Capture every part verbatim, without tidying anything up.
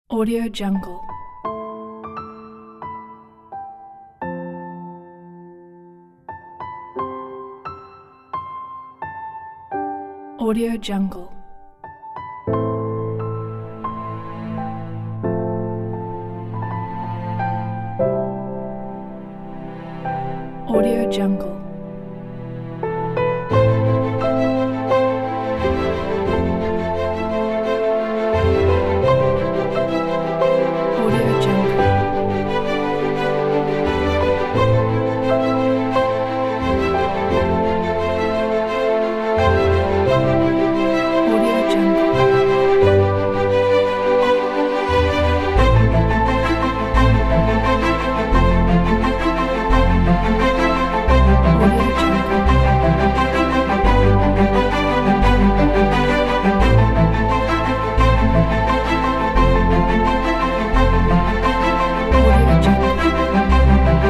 Audio Jungle. Audio Jungle. Audio Jungle. Audio Jungle. Audio Jungle. Audio Jungle. Audio Jungle.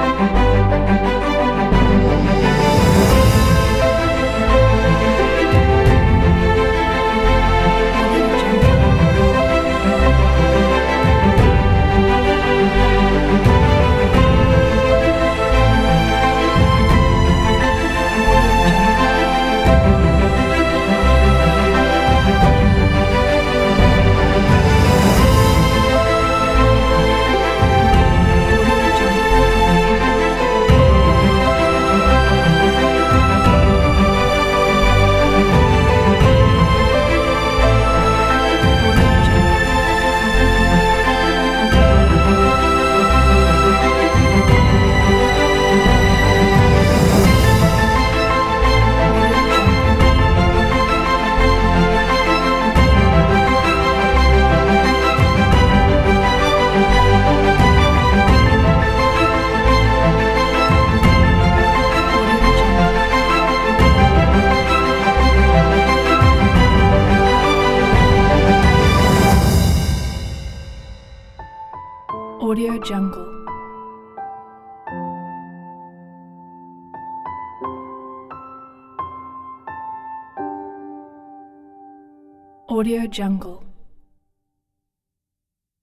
Audio Jungle. Audio Jungle. Audio Jungle. Audio Jungle. Audio Jungle. Audio Jungle. Audio Jungle. Audio Jungle.